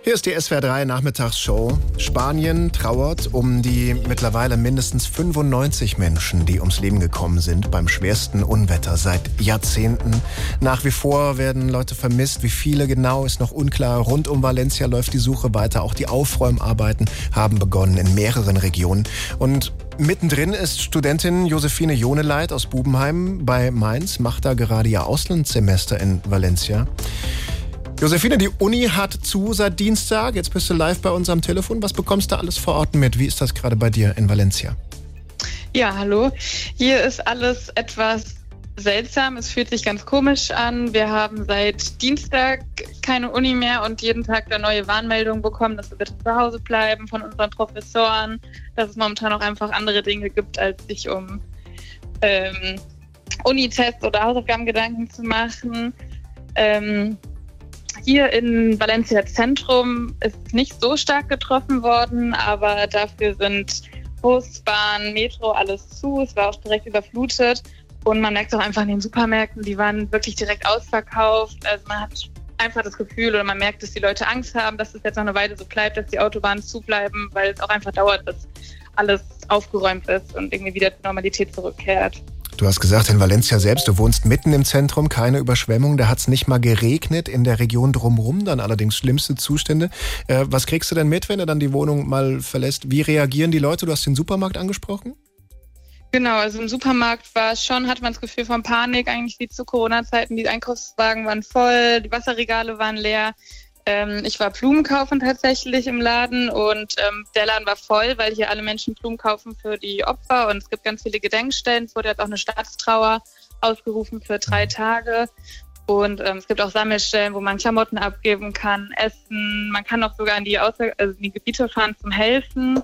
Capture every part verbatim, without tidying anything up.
Hier ist die S W R drei Nachmittagsshow. Spanien trauert um die mittlerweile mindestens fünfundneunzig Menschen, die ums Leben gekommen sind beim schwersten Unwetter seit Jahrzehnten. Nach wie vor werden Leute vermisst. Wie viele genau, ist noch unklar. Rund um Valencia läuft die Suche weiter. Auch die Aufräumarbeiten haben begonnen in mehreren Regionen. Und mittendrin ist Studentin Josephine Joneleit aus Bubenheim bei Mainz, macht da gerade ihr Auslandssemester in Valencia. Josephine, die Uni hat zu seit Dienstag. Jetzt bist du live bei uns am Telefon. Was bekommst du alles vor Ort mit? Wie ist das gerade bei dir in Valencia? Ja, hallo. Hier ist alles etwas seltsam. Es fühlt sich ganz komisch an. Wir haben seit Dienstag keine Uni mehr und jeden Tag eine neue Warnmeldung bekommen, dass wir bitte zu Hause bleiben von unseren Professoren, dass es momentan auch einfach andere Dinge gibt, als sich um ähm, Unitests oder Hausaufgaben Gedanken zu machen. Ähm, Hier in Valencia Zentrum ist nicht so stark getroffen worden, aber dafür sind Bus, Bahn, Metro, alles zu. Es war auch direkt überflutet und man merkt auch einfach in den Supermärkten, die waren wirklich direkt ausverkauft. Also man hat einfach das Gefühl oder man merkt, dass die Leute Angst haben, dass es jetzt noch eine Weile so bleibt, dass die Autobahnen zubleiben, weil es auch einfach dauert, bis alles aufgeräumt ist und irgendwie wieder zur Normalität zurückkehrt. Du hast gesagt, in Valencia selbst, du wohnst mitten im Zentrum, keine Überschwemmung, da hat es nicht mal geregnet, in der Region drumherum dann allerdings schlimmste Zustände. Äh, was kriegst du denn mit, wenn du dann die Wohnung mal verlässt? Wie reagieren die Leute? Du hast den Supermarkt angesprochen? Genau, also im Supermarkt war es schon, hat man das Gefühl von Panik, eigentlich wie zu Corona-Zeiten. Die Einkaufswagen waren voll, die Wasserregale waren leer. Ähm, ich war Blumen kaufen tatsächlich im Laden und ähm, der Laden war voll, weil hier alle Menschen Blumen kaufen für die Opfer und es gibt ganz viele Gedenkstellen. Es wurde jetzt auch eine Staatstrauer ausgerufen für drei Tage und ähm, es gibt auch Sammelstellen, wo man Klamotten abgeben kann, Essen. Man kann auch sogar in die, Außer- also in die Gebiete fahren zum Helfen.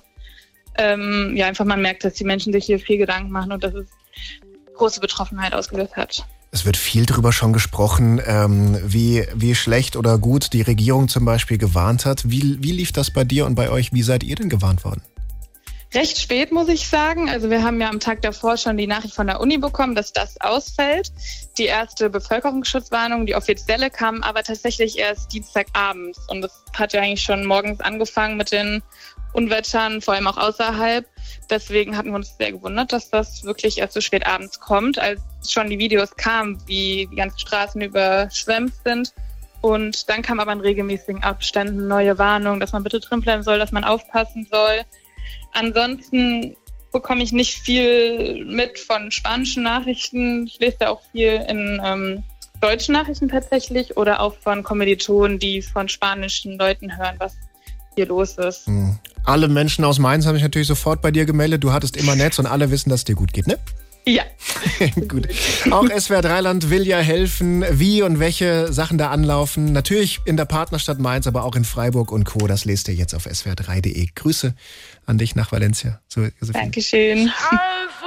Ähm, ja, einfach man merkt, dass die Menschen sich hier viel Gedanken machen und dass es große Betroffenheit ausgelöst hat. Es wird viel drüber schon gesprochen, ähm, wie, wie schlecht oder gut die Regierung zum Beispiel gewarnt hat. Wie, wie lief das bei dir und bei euch? Wie seid ihr denn gewarnt worden? Recht spät, muss ich sagen. Also wir haben ja am Tag davor schon die Nachricht von der Uni bekommen, dass das ausfällt. Die erste Bevölkerungsschutzwarnung, die offizielle, kam aber tatsächlich erst Dienstagabends. Und das hat ja eigentlich schon morgens angefangen mit den Unwettern, vor allem auch außerhalb. Deswegen hatten wir uns sehr gewundert, dass das wirklich erst so spät abends kommt, als schon die Videos kamen, wie die ganzen Straßen überschwemmt sind. Und dann kam aber in regelmäßigen Abständen neue Warnungen, dass man bitte drin bleiben soll, dass man aufpassen soll. Ansonsten bekomme ich nicht viel mit von spanischen Nachrichten. Ich lese da auch viel in ähm, deutschen Nachrichten tatsächlich oder auch von Kommilitonen, die von spanischen Leuten hören, was hier los ist. Mhm. Alle Menschen aus Mainz haben sich natürlich sofort bei dir gemeldet. Du hattest immer Netz und alle wissen, dass es dir gut geht, ne? Ja. Gut. Auch S W R drei Land will ja helfen, wie und welche Sachen da anlaufen. Natürlich in der Partnerstadt Mainz, aber auch in Freiburg und Co. Das lest ihr jetzt auf S W R drei punkt de. Grüße an dich nach Valencia. So, Dankeschön.